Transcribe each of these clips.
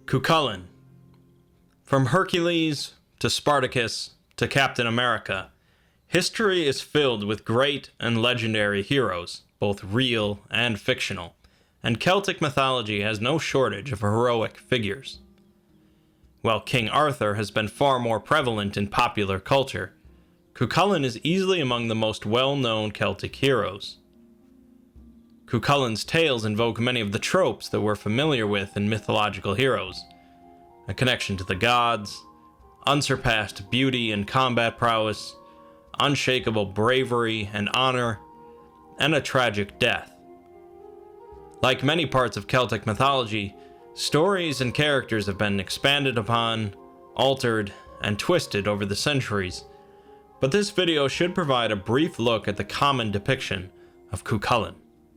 Cuchulainn. From Hercules to Spartacus to Captain America, history is filled with great and legendary heroes, both real and fictional, and Celtic mythology has no shortage of heroic figures. While King Arthur has been far more prevalent in popular culture, Cuchulainn is easily among the most well-known Celtic heroes. Cuchulainn's tales invoke many of the tropes that we're familiar with in mythological heroes: a connection to the gods, unsurpassed beauty and combat prowess, unshakable bravery and honor, and a tragic death. Like many parts of Celtic mythology, stories and characters have been expanded upon, altered, and twisted over the centuries, but this video should provide a brief look at the common depiction of Cuchulainn.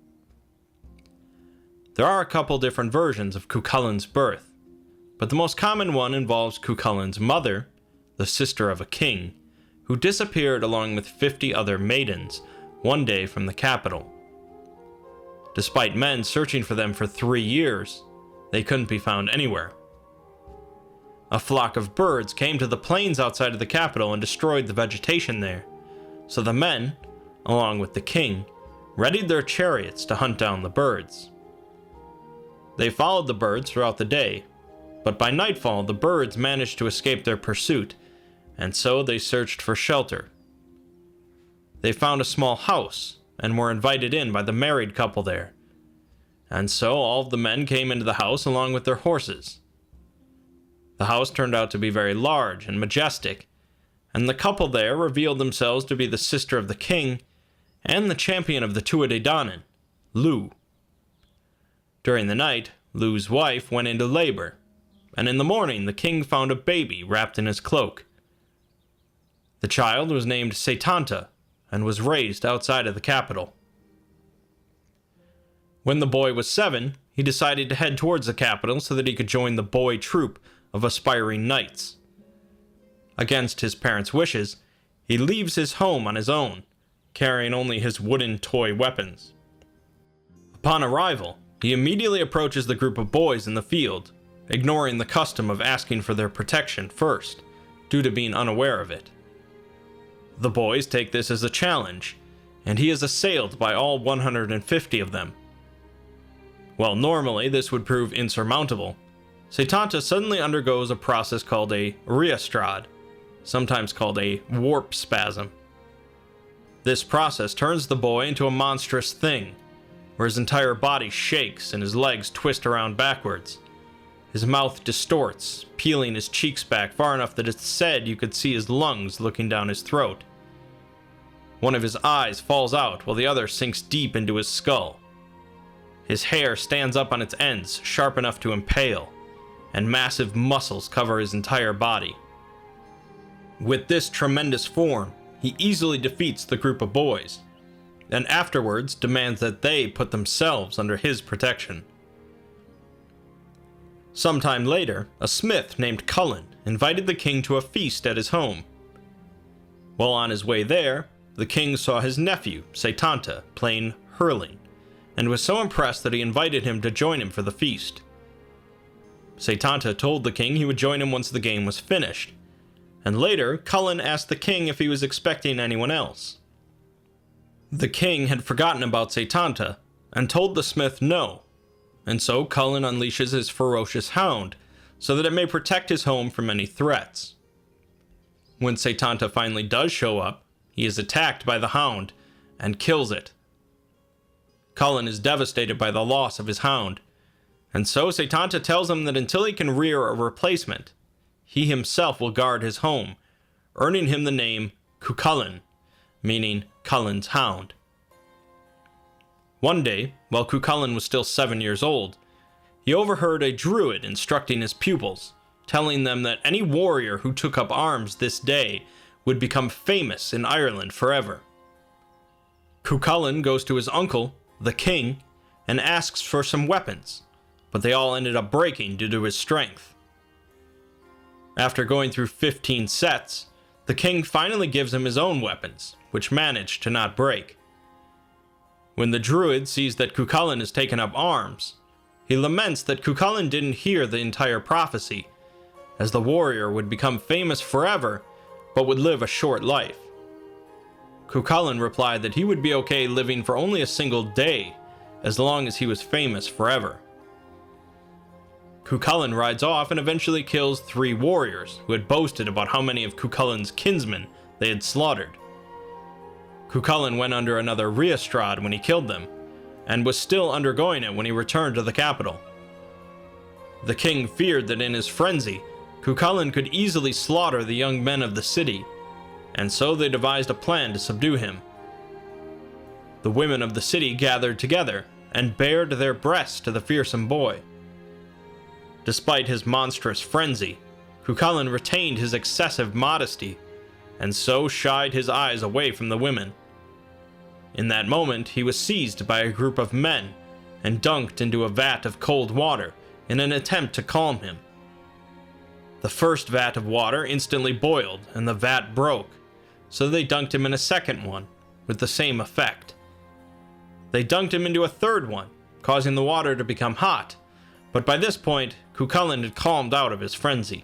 There are a couple different versions of Cuchulainn's birth, but the most common one involves Cuchulainn's mother, the sister of a king, who disappeared along with 50 other maidens one day from the capital. Despite men searching for them for 3 years, they couldn't be found anywhere. A flock of birds came to the plains outside of the capital and destroyed the vegetation there, so the men, along with the king, readied their chariots to hunt down the birds. They followed the birds throughout the day, but by nightfall the birds managed to escape their pursuit, and so they searched for shelter. They found a small house and were invited in by the married couple there, and so all of the men came into the house along with their horses. The house turned out to be very large and majestic, and the couple there revealed themselves to be the sister of the king and the champion of the Tuatha Dé Danann, Lugh. During the night, Lugh's wife went into labor, and in the morning the king found a baby wrapped in his cloak. The child was named Setanta and was raised outside of the capital. When the boy was 7, he decided to head towards the capital so that he could join the boy troop of aspiring knights. Against his parents' wishes, he leaves his home on his own, carrying only his wooden toy weapons. Upon arrival, he immediately approaches the group of boys in the field, ignoring the custom of asking for their protection first, due to being unaware of it. The boys take this as a challenge, and he is assailed by all 150 of them. While normally this would prove insurmountable, Setanta suddenly undergoes a process called a rheostrad, sometimes called a warp spasm. This process turns the boy into a monstrous thing, where his entire body shakes and his legs twist around backwards. His mouth distorts, peeling his cheeks back far enough that it's said you could see his lungs looking down his throat. One of his eyes falls out while the other sinks deep into his skull. His hair stands up on its ends, sharp enough to impale, and massive muscles cover his entire body. With this tremendous form, he easily defeats the group of boys, and afterwards demands that they put themselves under his protection. Sometime later, a smith named Cullen invited the king to a feast at his home. While on his way there, the king saw his nephew, Setanta, playing hurling, and was so impressed that he invited him to join him for the feast. Setanta told the king he would join him once the game was finished, and later Cullen asked the king if he was expecting anyone else. The king had forgotten about Setanta and told the smith no, and so Cullen unleashes his ferocious hound so that it may protect his home from any threats. When Setanta finally does show up, he is attacked by the hound and kills it. Cullen is devastated by the loss of his hound, and so Setanta tells him that until he can rear a replacement, he himself will guard his home, earning him the name Cuchulainn, meaning Cullen's hound. One day, while Cuchulainn was still 7 years old, he overheard a druid instructing his pupils, telling them that any warrior who took up arms this day would become famous in Ireland forever. Cuchulainn goes to his uncle, the king, and asks for some weapons, but they all ended up breaking due to his strength. After going through 15 sets, the king finally gives him his own weapons, which manage to not break. When the druid sees that Cuchulainn has taken up arms, he laments that Cuchulainn didn't hear the entire prophecy, as the warrior would become famous forever, but would live a short life. Cuchulainn replied that he would be okay living for only a single day, as long as he was famous forever. Cuchulainn rides off and eventually kills 3 warriors who had boasted about how many of Cuchulainn's kinsmen they had slaughtered. Cuchulainn went under another Rheostrad when he killed them, and was still undergoing it when he returned to the capital. The king feared that in his frenzy, Cuchulainn could easily slaughter the young men of the city, and so they devised a plan to subdue him. The women of the city gathered together and bared their breasts to the fearsome boy. Despite his monstrous frenzy, Cuchulainn retained his excessive modesty, and so shied his eyes away from the women. In that moment, he was seized by a group of men and dunked into a vat of cold water in an attempt to calm him. The first vat of water instantly boiled and the vat broke, so they dunked him in a second one, with the same effect. They dunked him into a third one, causing the water to become hot, but by this point, Cuchulainn had calmed out of his frenzy.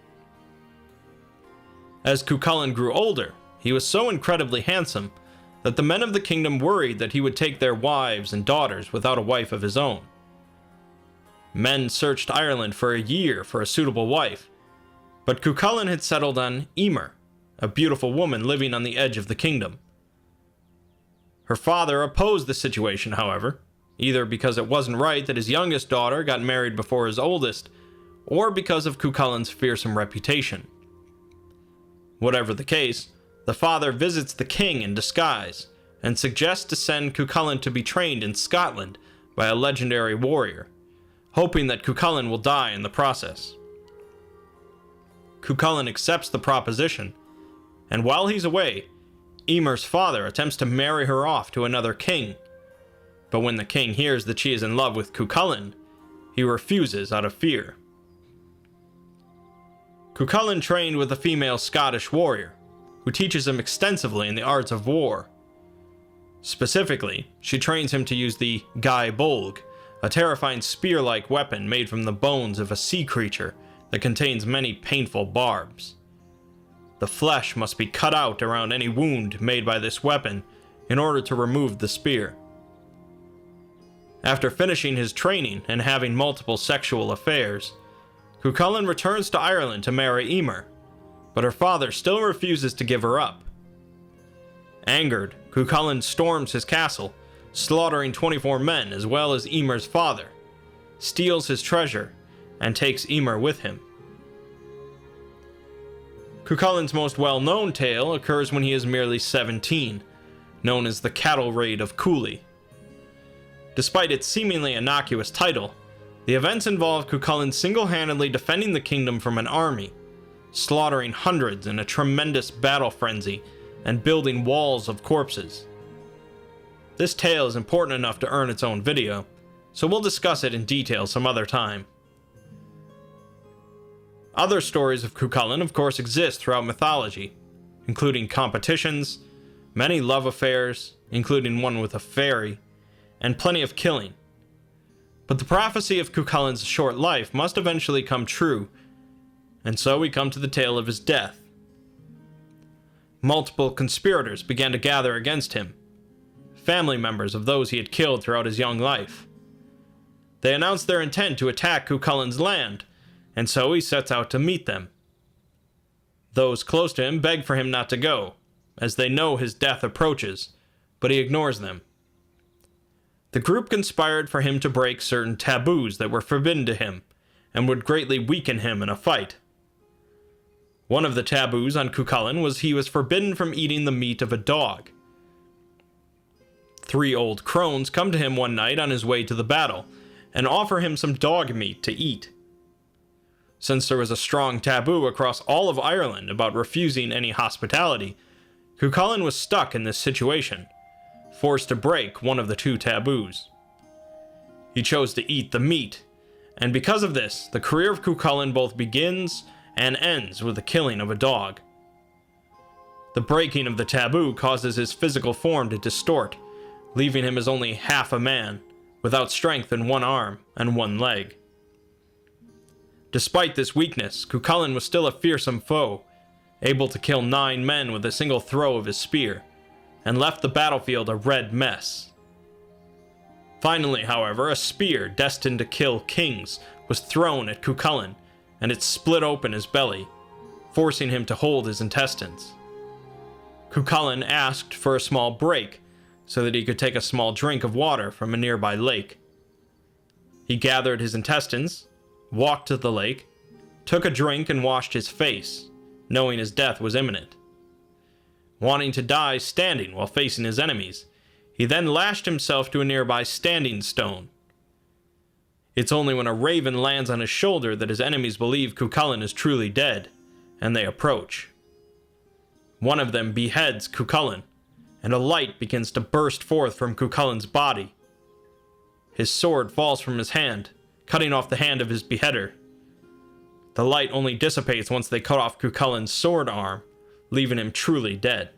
As Cuchulainn grew older, he was so incredibly handsome that the men of the kingdom worried that he would take their wives and daughters without a wife of his own. Men searched Ireland for a year for a suitable wife, but Cuchulainn had settled on Emer, a beautiful woman living on the edge of the kingdom. Her father opposed the situation, however, either because it wasn't right that his youngest daughter got married before his oldest, or because of Cuchulainn's fearsome reputation. Whatever the case, the father visits the king in disguise and suggests to send Cuchulainn to be trained in Scotland by a legendary warrior, hoping that Cuchulainn will die in the process. Cuchulainn accepts the proposition, and while he's away, Emer's father attempts to marry her off to another king, but when the king hears that she is in love with Cuchulainn, he refuses out of fear. Cuchulainn trained with a female Scottish warrior, who teaches him extensively in the arts of war. Specifically, she trains him to use the Gae Bolg, a terrifying spear-like weapon made from the bones of a sea creature that contains many painful barbs. The flesh must be cut out around any wound made by this weapon in order to remove the spear. After finishing his training and having multiple sexual affairs, Cuchulainn returns to Ireland to marry Emer, but her father still refuses to give her up. Angered, Cuchulainn storms his castle, slaughtering 24 men as well as Emer's father, steals his treasure, and takes Emer with him. Cuchulainn's most well-known tale occurs when he is merely 17, known as the Cattle Raid of Cooley. Despite its seemingly innocuous title, the events involve Cuchulainn single-handedly defending the kingdom from an army, slaughtering hundreds in a tremendous battle frenzy, and building walls of corpses. This tale is important enough to earn its own video, so we'll discuss it in detail some other time. Other stories of Cuchulainn, of course, exist throughout mythology, including competitions, many love affairs, including one with a fairy, and plenty of killing. But the prophecy of Cuchulainn's short life must eventually come true, and so we come to the tale of his death. Multiple conspirators began to gather against him, family members of those he had killed throughout his young life. They announced their intent to attack Cuchulainn's land, and so he sets out to meet them. Those close to him beg for him not to go, as they know his death approaches, but he ignores them. The group conspired for him to break certain taboos that were forbidden to him, and would greatly weaken him in a fight. One of the taboos on Cuchulainn was he was forbidden from eating the meat of a dog. 3 old crones come to him one night on his way to the battle, and offer him some dog meat to eat. Since there was a strong taboo across all of Ireland about refusing any hospitality, Cuchulainn was stuck in this situation, forced to break one of the 2 taboos. He chose to eat the meat, and because of this, the career of Cuchulainn both begins and ends with the killing of a dog. The breaking of the taboo causes his physical form to distort, leaving him as only half a man, without strength in one arm and one leg. Despite this weakness, Cuchulainn was still a fearsome foe, able to kill 9 men with a single throw of his spear, and left the battlefield a red mess. Finally, however, a spear destined to kill kings was thrown at Cuchulainn, and it split open his belly, forcing him to hold his intestines. Cuchulainn asked for a small break so that he could take a small drink of water from a nearby lake. He gathered his intestines, walked to the lake, took a drink and washed his face, knowing his death was imminent. Wanting to die standing while facing his enemies, he then lashed himself to a nearby standing stone. It's only when a raven lands on his shoulder that his enemies believe Cuchulainn is truly dead, and they approach. One of them beheads Cuchulainn, and a light begins to burst forth from Cuchulainn's body. His sword falls from his hand, cutting off the hand of his beheader. The light only dissipates once they cut off Cuchulainn's sword arm, leaving him truly dead.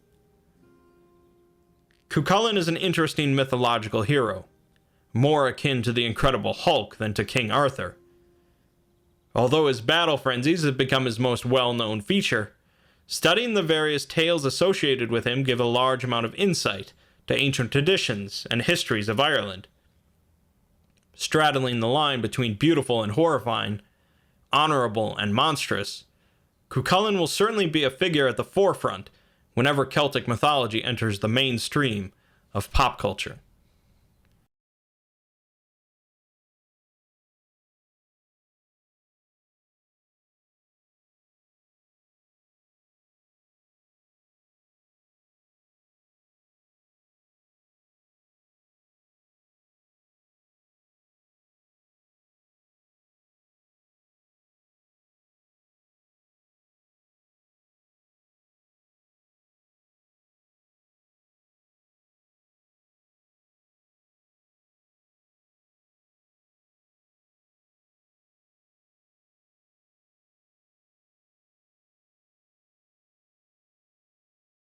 Cuchulainn is an interesting mythological hero, more akin to the Incredible Hulk than to King Arthur. Although his battle frenzies have become his most well-known feature, studying the various tales associated with him give a large amount of insight to ancient traditions and histories of Ireland. Straddling the line between beautiful and horrifying, honorable and monstrous, Cuchulainn will certainly be a figure at the forefront whenever Celtic mythology enters the mainstream of pop culture.